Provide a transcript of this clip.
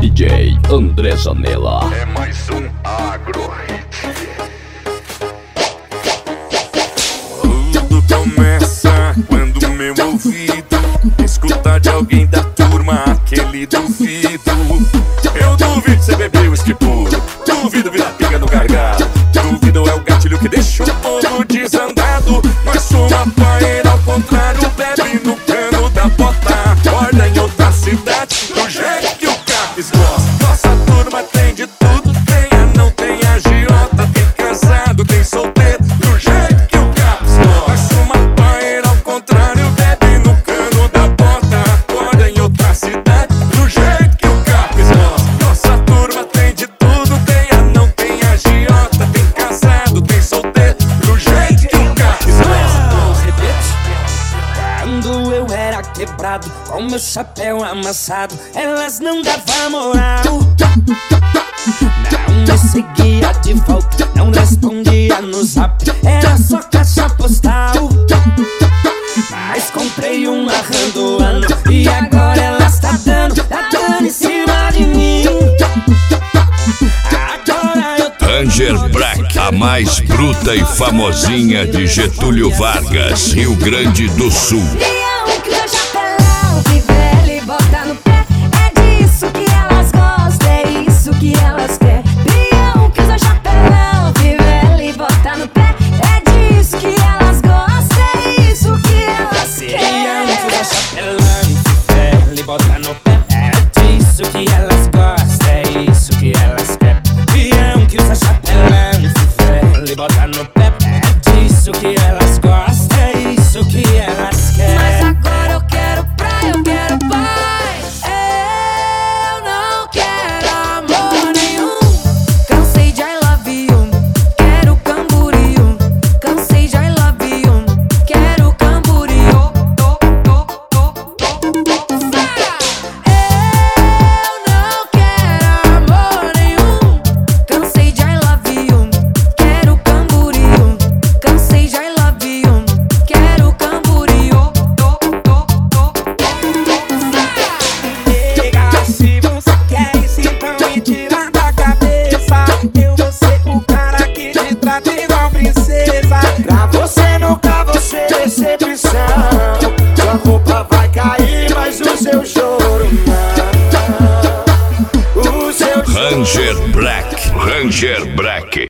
DJ André Zanella. É mais um Agro Hit. Tudo começa quando meu ouvido escuta de alguém da turma aquele duvido. Eu duvido cê beber whisky puro, duvido virar pinga no gargalo, duvido é o gatilho que deixa o povo desandado. Nós somos a paeira ao contrário, bebe no cano da bota, acorda em outra cidade, do jeito que o Capes gosta. Nossa turma tem de tudo, tem anão, tem agiota, tem casado, tem solteiro, do jeito que o Capes gosta. Nós somos a paeira ao contrário, bebe no cano da bota, acorda em outra cidade, do jeito que o Capes gosta. Nossa turma tem de tudo, tem anão, tem agiota, tem casado, tem solteiro, do jeito que o Capes gosta. Quando eu era quebrado, com meu chapéu amassado, elas não davam moral. Não me seguia de volta, não respondia no zap, era só caixa postal. Mas comprei um arrandoano e agora ela tá dando em cima de mim. Agora eu tô Ranger Black, a mais bruta e famosinha de Getúlio Vargas, Rio Grande do Sul.